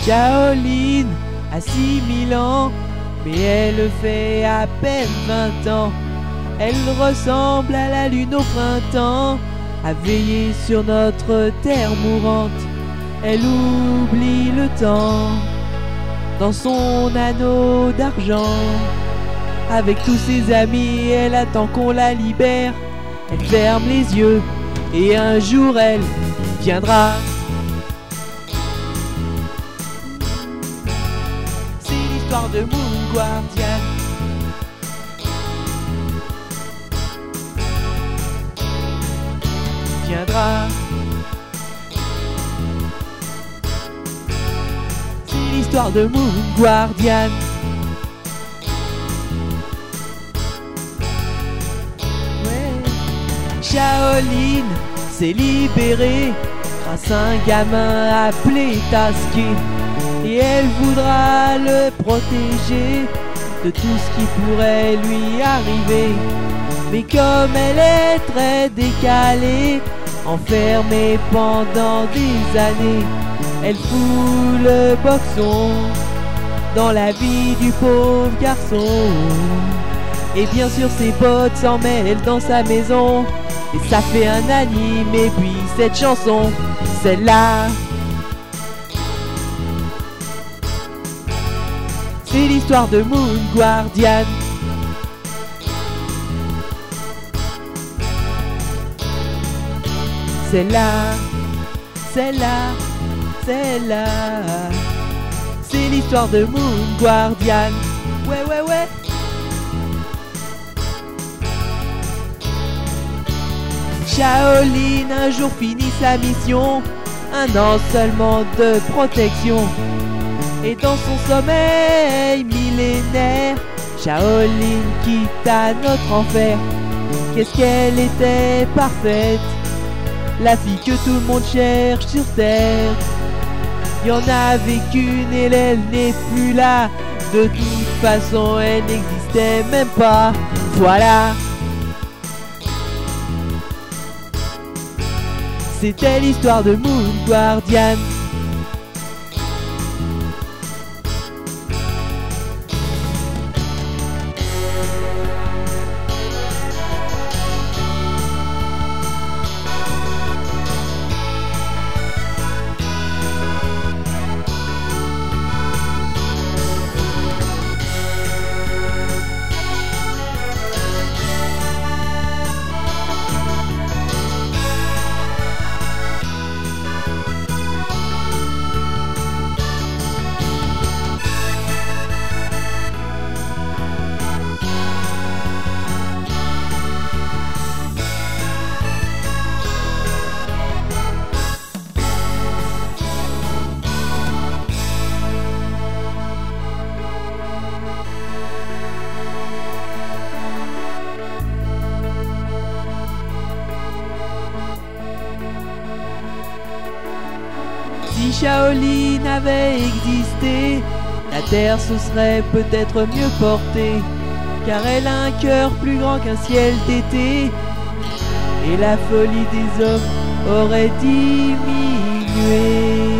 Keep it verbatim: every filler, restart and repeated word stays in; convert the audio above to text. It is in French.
Shaolin a six mille ans, mais elle fait à peine vingt ans. Elle ressemble à la lune au printemps, à veiller sur notre terre mourante. Elle oublie le temps dans son anneau d'argent. Avec tous ses amis, elle attend qu'on la libère. Elle ferme les yeux et un jour elle viendra. C'est l'histoire de Moon Guardian. Viendra. C'est l'histoire de Moon Guardian. Shaolin s'est libérée grâce à un gamin appelé Tasky, et elle voudra le protéger de tout ce qui pourrait lui arriver. Mais comme elle est très décalée, enfermée pendant des années, elle fout le boxon dans la vie du pauvre garçon. Et bien sûr ses potes s'en mêlent dans sa maison, et ça fait un anime. Et puis cette chanson, celle-là, c'est l'histoire de Moon Guardian. Celle-là, celle-là, celle-là, c'est l'histoire de Moon Guardian. Ouais, ouais, ouais. Shaolin un jour finit sa mission, un an seulement de protection. Et dans son sommeil millénaire, Shaolin quitta notre enfer. Qu'est-ce qu'elle était parfaite, la fille que tout le monde cherche sur terre. Y en avait qu'une et elle n'est plus là. De toute façon elle n'existait même pas. Voilà. C'était l'histoire de Moon Guardian. Si Shaolin avait existé, la terre se serait peut-être mieux portée, car elle a un cœur plus grand qu'un ciel d'été, et la folie des hommes aurait diminué.